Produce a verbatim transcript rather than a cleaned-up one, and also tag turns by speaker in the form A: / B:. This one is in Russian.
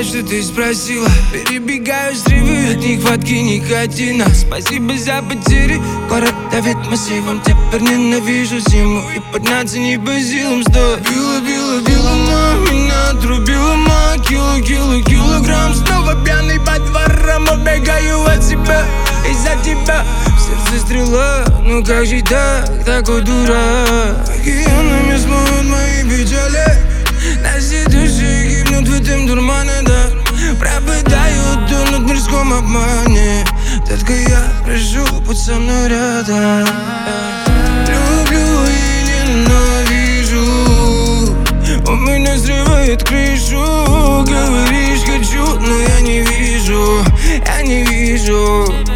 A: рад, что ты спросила. Перебегаю срывы от нехватки никотина. Спасибо за потери, город давит массивом. Теперь ненавижу зиму и подняться не по силам стоит. Била, била, била, ма, меня отрубила, ма. Кило, кило, килограмм. Снова пьяный по дворам, убегаю от себя из-за тебя. В сердце стрела, ну как же так, такой дурак. Океанами смоют мои печали. Наши души гибнут в этом дурмане, да. Пропадают, тонут в мирском обмане. Только я прошу, будь со мной рядом. Люблю и ненавижу. У меня срывает крышу. Говоришь хочу, но я не вижу. Я не вижу.